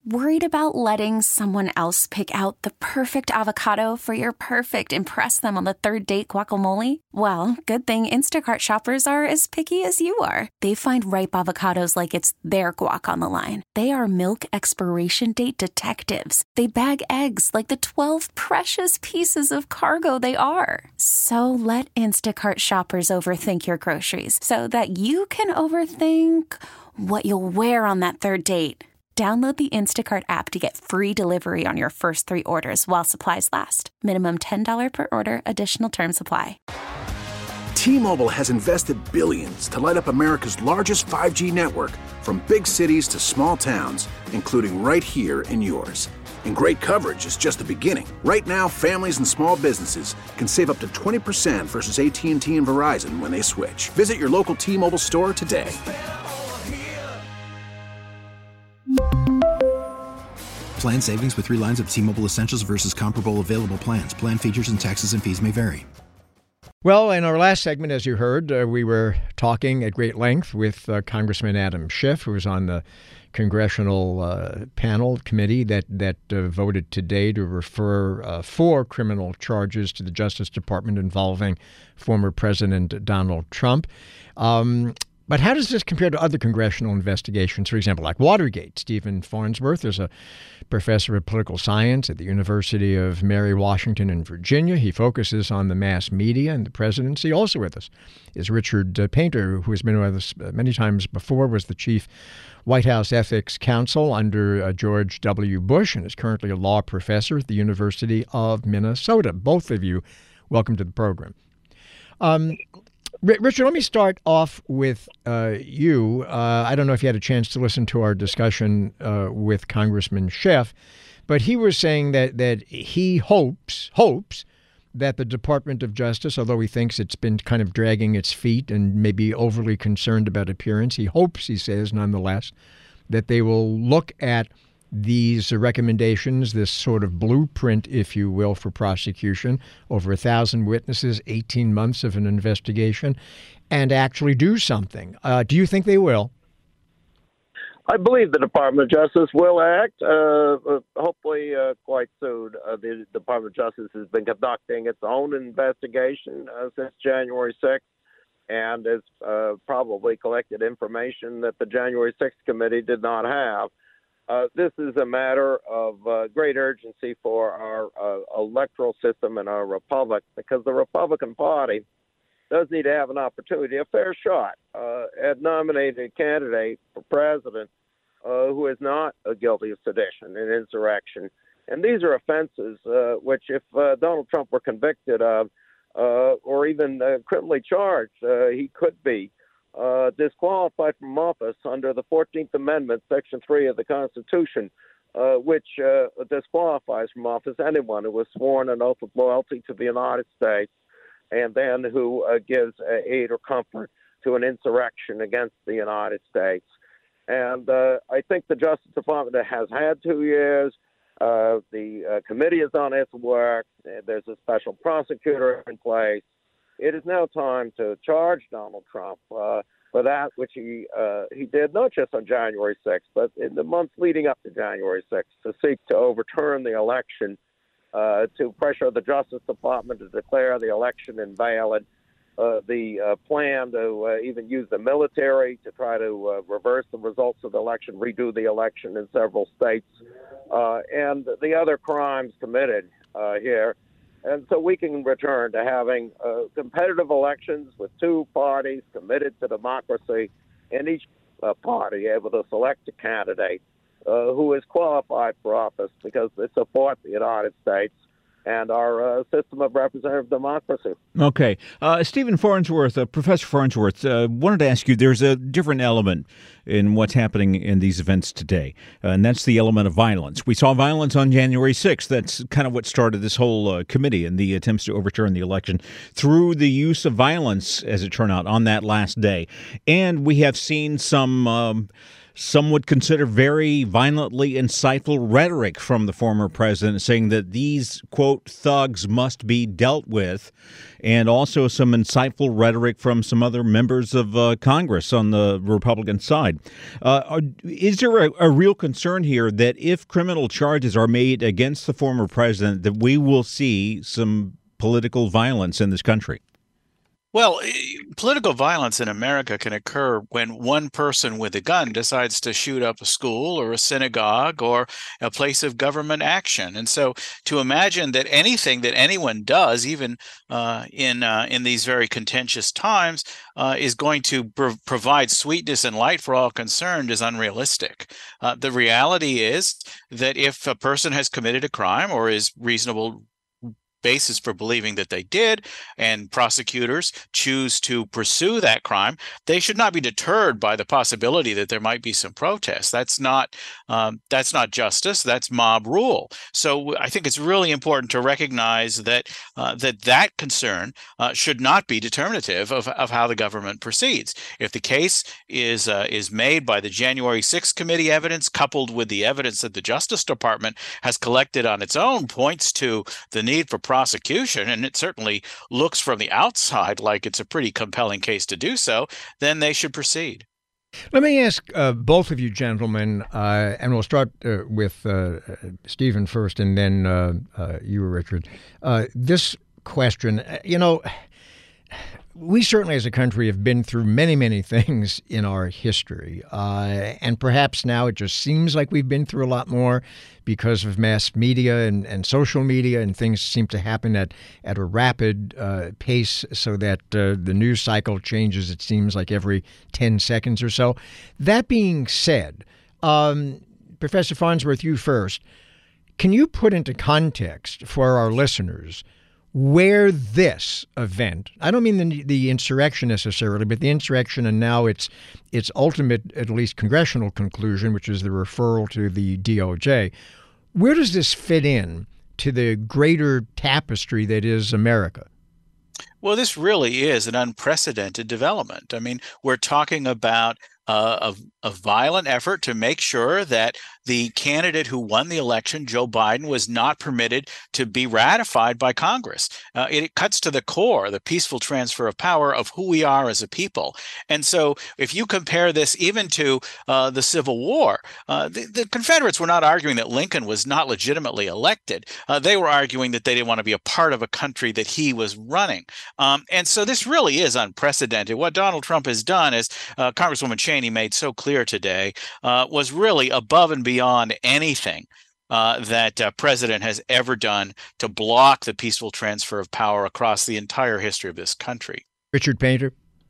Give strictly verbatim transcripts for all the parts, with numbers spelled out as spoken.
Worried about letting someone else pick out the perfect avocado for your perfect impress them on the third date guacamole? Well, good thing Instacart shoppers are as picky as you are. They find ripe avocados like it's their guac on the line. They are milk expiration date detectives. They bag eggs like the twelve precious pieces of cargo they are. So let Instacart shoppers overthink your groceries so that you can overthink what you'll wear on that third date. Download the Instacart app to get free delivery on your first three orders while supplies last. Minimum ten dollars per order. Additional terms apply. T-Mobile has invested billions to light up America's largest five G network, from big cities to small towns, including right here in yours. And great coverage is just the beginning. Right now, families and small businesses can save up to twenty percent versus A T and T and Verizon when they switch. Visit your local T-Mobile store today. Plan savings with three lines of T-Mobile Essentials versus comparable available plans. Plan features and taxes and fees may vary. Well, in our last segment, as you heard, uh, we were talking at great length with uh, Congressman Adam Schiff, who was on the congressional uh, panel committee that, that uh, voted today to refer uh, four criminal charges to the Justice Department involving former President Donald Trump. Um But how does this compare to other congressional investigations, for example, like Watergate? Stephen Farnsworth is a professor of political science at the University of Mary Washington in Virginia. He focuses on the mass media and the presidency. Also with us is Richard uh, Painter, who has been with us many times before, was the chief White House ethics counsel under uh, George W. Bush, and is currently a law professor at the University of Minnesota. Both of you, welcome to the program. Um, Richard, let me start off with uh, you. Uh, I don't know if you had a chance to listen to our discussion uh, with Congressman Schiff, but he was saying that that he hopes hopes that the Department of Justice, although he thinks it's been kind of dragging its feet and maybe overly concerned about appearance, he hopes, he says, nonetheless, that they will look at these recommendations, this sort of blueprint, if you will, for prosecution, over a thousand witnesses, eighteen months of an investigation, and actually do something. Uh, do you think they will? I believe the Department of Justice will act, uh, hopefully uh, quite soon. Uh, the Department of Justice has been conducting its own investigation uh, since January sixth, and has uh, probably collected information that the January sixth committee did not have. Uh, this is a matter of uh, great urgency for our uh, electoral system and our republic, because the Republican Party does need to have an opportunity, a fair shot, uh, at nominating a candidate for president uh, who is not uh, guilty of sedition and insurrection. And these are offenses uh, which, if uh, Donald Trump were convicted of uh, or even uh, criminally charged, uh, he could be Uh, disqualified from office under the fourteenth Amendment, Section three of the Constitution, uh, which uh, disqualifies from office anyone who has sworn an oath of loyalty to the United States and then who uh, gives uh, aid or comfort to an insurrection against the United States. And uh, I think the Justice Department has had two years. Uh, the uh, committee has done its work. There's a special prosecutor in place. It is now time to charge Donald Trump uh, for that which he uh, he did, not just on January sixth, but in the months leading up to January sixth, to seek to overturn the election, uh, to pressure the Justice Department to declare the election invalid, uh, the uh, plan to uh, even use the military to try to uh, reverse the results of the election, redo the election in several states, uh, and the other crimes committed uh, here. And so we can return to having uh, competitive elections with two parties committed to democracy, and each uh, party able to select a candidate uh, who is qualified for office because they support the United States and our uh, system of representative democracy. Okay. Uh, Stephen Farnsworth, uh, Professor Farnsworth, uh, wanted to ask you, there's a different element in what's happening in these events today, uh, and that's the element of violence. We saw violence on January sixth. That's kind of what started this whole uh, committee and the attempts to overturn the election through the use of violence, as it turned out, on that last day. And we have seen some... Um, some would consider very violently insightful rhetoric from the former president, saying that these, quote, thugs must be dealt with, and also some insightful rhetoric from some other members of uh, Congress on the Republican side. Uh, are, is there a, a real concern here that if criminal charges are made against the former president, that we will see some political violence in this country? Well, political violence in America can occur when one person with a gun decides to shoot up a school or a synagogue or a place of government action. And so to imagine that anything that anyone does, even uh, in uh, in these very contentious times, uh, is going to pro- provide sweetness and light for all concerned is unrealistic. Uh, the reality is that if a person has committed a crime or is reasonable basis for believing that they did, and prosecutors choose to pursue that crime, they should not be deterred by the possibility that there might be some protests. That's not um, that's not justice. That's mob rule. So I think it's really important to recognize that uh, that that concern uh, should not be determinative of, of how the government proceeds. If the case is uh, is made by the January sixth committee evidence, coupled with the evidence that the Justice Department has collected on its own, points to the need for prosecution, and it certainly looks from the outside like it's a pretty compelling case to do so, then they should proceed. Let me ask uh, both of you gentlemen, uh, and we'll start uh, with uh, Stephen first and then uh, uh, you, Richard. Uh, this question, you know, we certainly as a country have been through many, many things in our history. Uh, and perhaps now it just seems like we've been through a lot more because of mass media and, and social media, and things seem to happen at, at a rapid uh, pace so that uh, the news cycle changes, it seems like every ten seconds or so. That being said, um, Professor Farnsworth, you first. Can you put into context for our listeners where this event, I don't mean the, the insurrection necessarily, but the insurrection and now its its ultimate, at least congressional conclusion, which is the referral to the D O J, where does this fit in to the greater tapestry that is America? Well, this really is an unprecedented development. I mean, we're talking about uh, a, a violent effort to make sure that the candidate who won the election, Joe Biden, was not permitted to be ratified by Congress. Uh, it, it cuts to the core, the peaceful transfer of power of who we are as a people. And so if you compare this even to uh, the Civil War, uh, the, the Confederates were not arguing that Lincoln was not legitimately elected. Uh, they were arguing that they didn't want to be a part of a country that he was running. Um, and so this really is unprecedented. What Donald Trump has done, as uh, Congresswoman Cheney made so clear today, uh, was really above and beyond beyond anything uh, that a president has ever done to block the peaceful transfer of power across the entire history of this country. Richard Painter.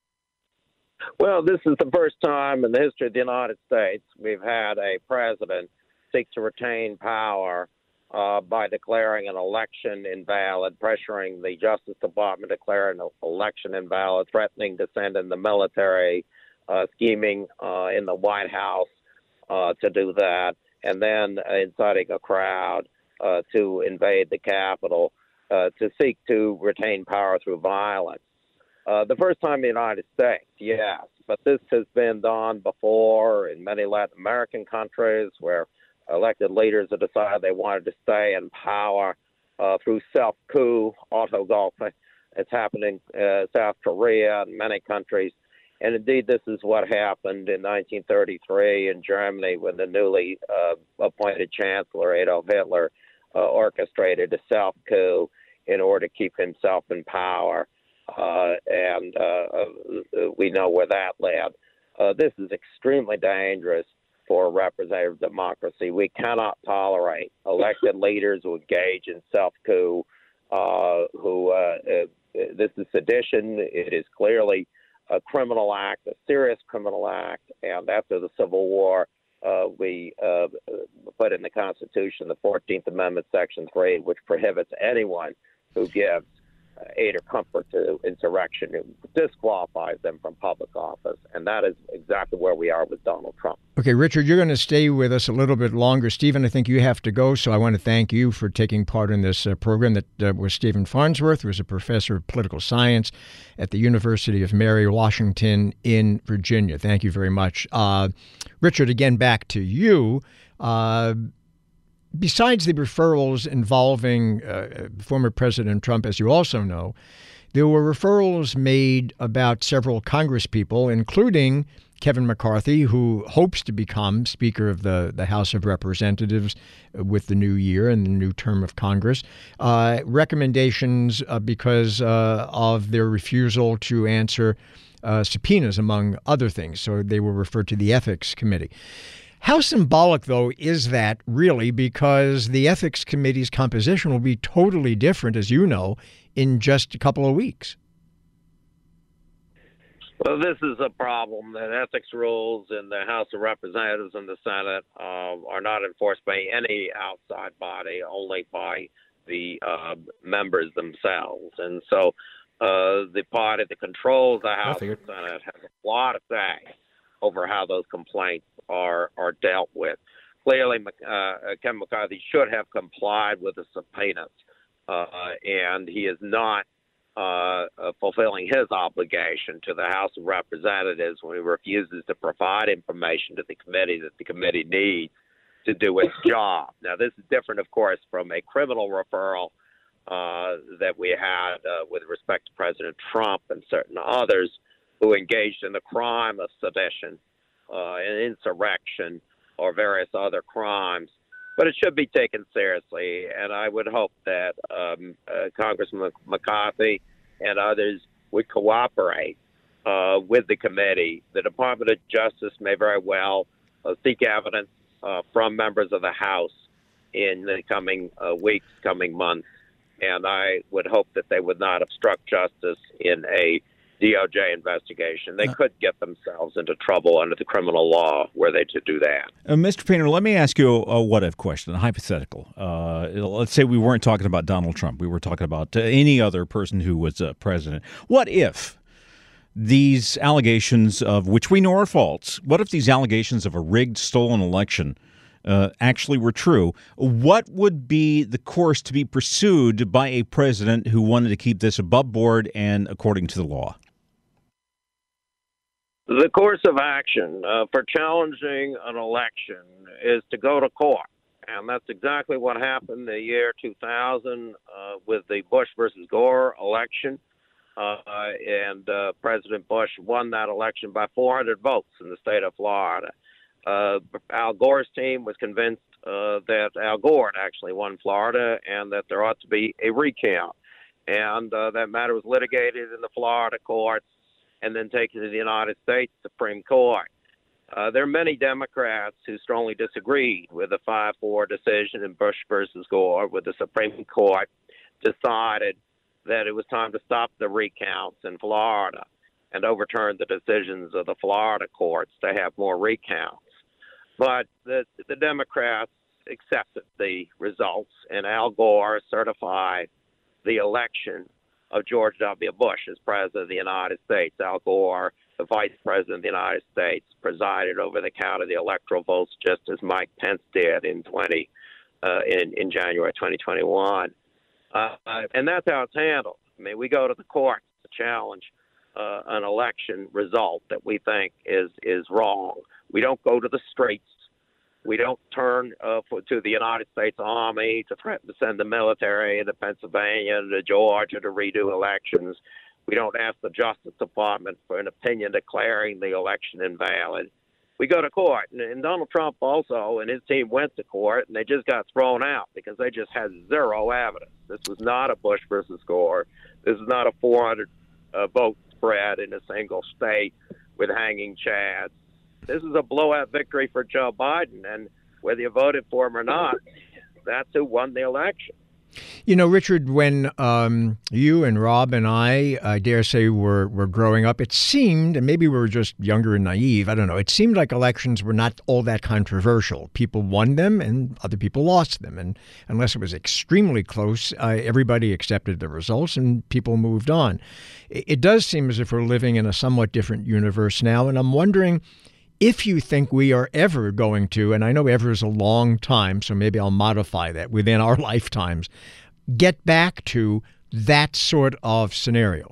Well, this is the first time in the history of the United States we've had a president seek to retain power uh, by declaring an election invalid, pressuring the Justice Department to declare an election invalid, threatening to send in the military, uh, scheming uh, in the White House Uh, to do that, and then uh, inciting a crowd uh, to invade the Capitol uh, to seek to retain power through violence. Uh, the first time in the United States, yes, but this has been done before in many Latin American countries where elected leaders have decided they wanted to stay in power uh, through self-coup, auto-golfing. It's happened in uh, South Korea and many countries. And indeed, this is what happened in nineteen thirty-three in Germany when the newly uh, appointed Chancellor Adolf Hitler uh, orchestrated a self-coup in order to keep himself in power. Uh, and uh, we know where that led. Uh, this is extremely dangerous for representative democracy. We cannot tolerate elected leaders who engage in self-coup, uh, who uh, uh, this is sedition. It is clearly a criminal act, a serious criminal act, and after the Civil War, uh, we uh, put in the Constitution the fourteenth Amendment, Section three, which prohibits anyone who gives aid or comfort to insurrection. It disqualifies them from public office, and that is exactly where we are with Donald Trump. Okay, Richard, you're going to stay with us a little bit longer. Stephen, I think you have to go, so I want to thank you for taking part in this uh, program. That uh, was Stephen Farnsworth, who is a professor of political science at the University of Mary Washington in Virginia. Thank you very much. Uh, Richard, again, back to you. Uh, besides the referrals involving uh, former President Trump, as you also know, there were referrals made about several Congresspeople, including Kevin McCarthy, who hopes to become Speaker of the, the House of Representatives with the new year and the new term of Congress. Uh, recommendations uh, because uh, of their refusal to answer uh, subpoenas, among other things. So they were referred to the Ethics Committee. How symbolic, though, is that really? Because the Ethics Committee's composition will be totally different, as you know, in just a couple of weeks. Well, this is a problem that ethics rules in the House of Representatives and the Senate uh, are not enforced by any outside body, only by the uh, members themselves. And so uh, the party that controls the House and Senate has a lot of say over how those complaints are are dealt with. Clearly, uh, Kevin McCarthy should have complied with the subpoenas, uh, and he is not uh, uh, fulfilling his obligation to the House of Representatives when he refuses to provide information to the committee that the committee needs to do its job. Now, this is different, of course, from a criminal referral uh, that we had uh, with respect to President Trump and certain others who engaged in the crime of sedition, uh, and insurrection, or various other crimes. But it should be taken seriously, and I would hope that um, uh, Congressman McCarthy and others would cooperate uh, with the committee. The Department of Justice may very well uh, seek evidence uh, from members of the House in the coming uh, weeks, coming months, and I would hope that they would not obstruct justice in a D O J investigation. They could get themselves into trouble under the criminal law were they to do that. Uh, Mister Painter, let me ask you a what-if question, a hypothetical. Uh, let's say we weren't talking about Donald Trump. We were talking about uh, any other person who was uh, president. What if these allegations of, which we know are false, what if these allegations of a rigged, stolen election uh, actually were true? What would be the course to be pursued by a president who wanted to keep this above board and according to the law? The course of action uh, for challenging an election is to go to court. And that's exactly what happened the year two thousand uh, with the Bush versus Gore election. Uh, and uh, President Bush won that election by four hundred votes in the state of Florida. Uh, Al Gore's team was convinced uh, that Al Gore had actually won Florida and that there ought to be a recount. And uh, that matter was litigated in the Florida courts and then taken to the United States Supreme Court. Uh, there are many Democrats who strongly disagreed with the five four decision in Bush versus Gore, where the Supreme Court decided that it was time to stop the recounts in Florida and overturn the decisions of the Florida courts to have more recounts. But the, the Democrats accepted the results, and Al Gore certified the election of George W. Bush as President of the United States. Al Gore, the Vice President of the United States, presided over the count of the electoral votes just as Mike Pence did in twenty uh, in, in January twenty twenty-one. Uh, and that's how it's handled. I mean, we go to the courts to challenge uh, an election result that we think is is wrong. We don't go to the streets. We don't turn uh, for, to the United States Army to threaten to send the military into Pennsylvania and to Georgia to redo elections. We don't ask the Justice Department for an opinion declaring the election invalid. We go to court. And, and Donald Trump also and his team went to court, and they just got thrown out because they just had zero evidence. This was not a Bush versus Gore. This is not a four hundred uh, vote spread in a single state with hanging chads. This is a blowout victory for Joe Biden, and whether you voted for him or not, that's who won the election. You know, Richard, when um, you and Rob and I, I dare say, were, were growing up, it seemed, and maybe we were just younger and naive, I don't know, it seemed like elections were not all that controversial. People won them and other people lost them. And unless it was extremely close, uh, everybody accepted the results and people moved on. It, it does seem as if we're living in a somewhat different universe now. And I'm wondering if you think we are ever going to, and I know ever is a long time, so maybe I'll modify that, within our lifetimes, get back to that sort of scenario.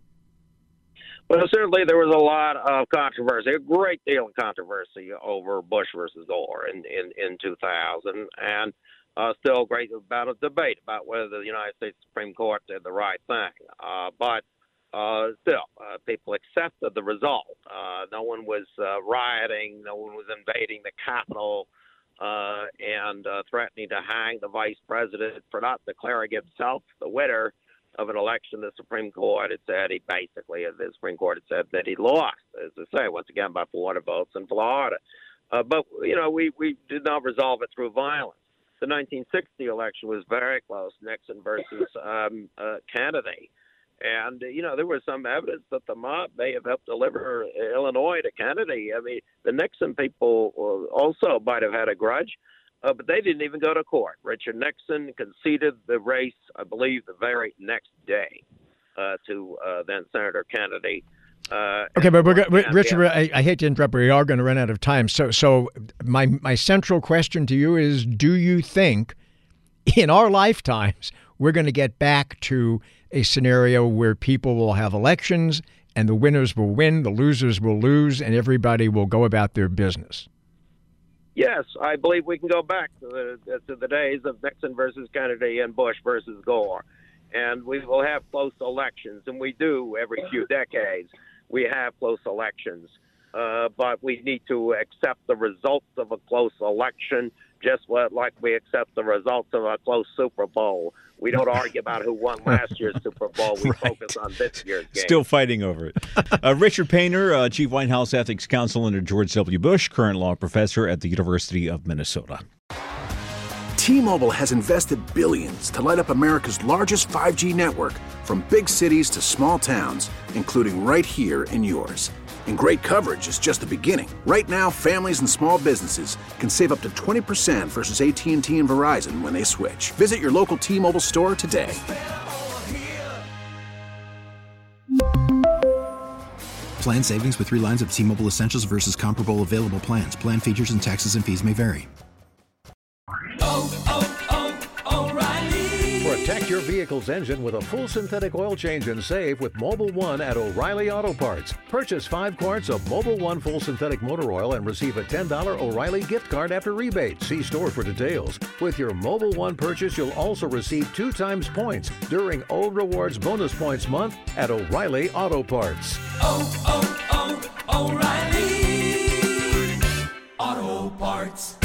Well, certainly there was a lot of controversy, a great deal of controversy over Bush versus Gore in, in, in two thousand, and uh, still a great amount of debate about whether the United States Supreme Court did the right thing. Uh, but uh, still, uh, people accepted the result. Uh, no one was uh, rioting. No one was invading the Capitol. Uh, and uh, threatening to hang the vice president for not declaring himself the winner of an election. The Supreme Court had said he basically, the Supreme Court had said that he lost, as I say, once again by four hundred votes in Florida. Uh, but, you know, we, we did not resolve it through violence. The nineteen sixty election was very close, Nixon versus um, uh, Kennedy. And, you know, there was some evidence that the mob may have helped deliver Illinois to Kennedy. I mean, the Nixon people also might have had a grudge, uh, but they didn't even go to court. Richard Nixon conceded the race, I believe, the very next day uh, to uh, then Senator Kennedy. Uh, okay, but we're, we're, Richard, I, I hate to interrupt, but we are going to run out of time. So, so my my central question to you is: do you think, in our lifetimes, we're going to get back to a scenario where people will have elections and the winners will win, the losers will lose, and everybody will go about their business? Yes, I believe we can go back to the, to the days of Nixon versus Kennedy and Bush versus Gore. And we will have close elections, and we do every few decades. We have close elections, uh, but we need to accept the results of a close election just what, like we accept the results of a close Super Bowl. We don't argue about who won last year's Super Bowl. We right. focus on this year's game. Still fighting over it. uh, Richard Painter, uh, Chief White House Ethics Counsel under George W. Bush, current law professor at the University of Minnesota. T-Mobile has invested billions to light up America's largest five G network, from big cities to small towns, including right here in yours. And great coverage is just the beginning. Right now, families and small businesses can save up to twenty percent versus A T and T and Verizon when they switch. Visit your local T-Mobile store today. Plan savings with three lines of T-Mobile Essentials versus comparable available plans. Plan features and taxes and fees may vary. Oh, oh, oh, O'Reilly. Protect your vehicle's engine with a full synthetic oil change and save with Mobil one at O'Reilly Auto Parts. Purchase five quarts of Mobil one full synthetic motor oil and receive a ten dollars O'Reilly gift card after rebate. See store for details. With your Mobil one purchase, you'll also receive two times points during O Rewards Bonus Points Month at O'Reilly Auto Parts. Oh, oh, oh, O'Reilly Auto Parts.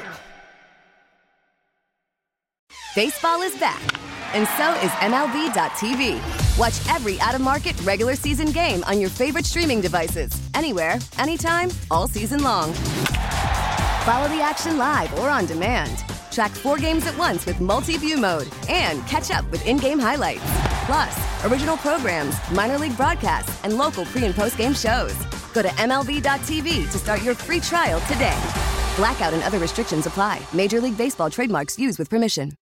Baseball is back, and so is M L B dot T V. Watch every out-of-market regular season game on your favorite streaming devices, anywhere, anytime, all season long. Follow the action live or on demand. Track four games at once with multi-view mode and catch up with in-game highlights. Plus, original programs, minor league broadcasts, and local pre- and post-game shows. Go to M L B dot T V to start your free trial today. Blackout and other restrictions apply. Major League Baseball trademarks used with permission.